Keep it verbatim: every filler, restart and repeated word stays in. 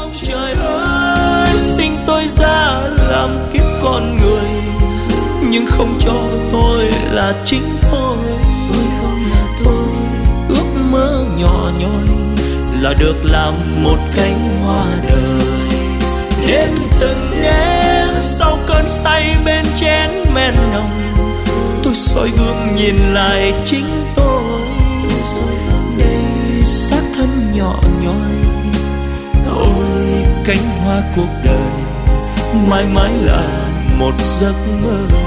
Ông trời ơi, sinh tôi ra làm kiếp con người, nhưng không cho tôi là chính tôi. Tôi không là tôi. Ước mơ nhỏ nhoi là được làm một cánh hoa đời. Đêm từng đêm sau cơn say bên chén men nồng, tôi soi gương nhìn lại chính tôi. Đây xác thân nhỏ nhoi, ôi cánh hoa cuộc đời mãi mãi là một giấc mơ.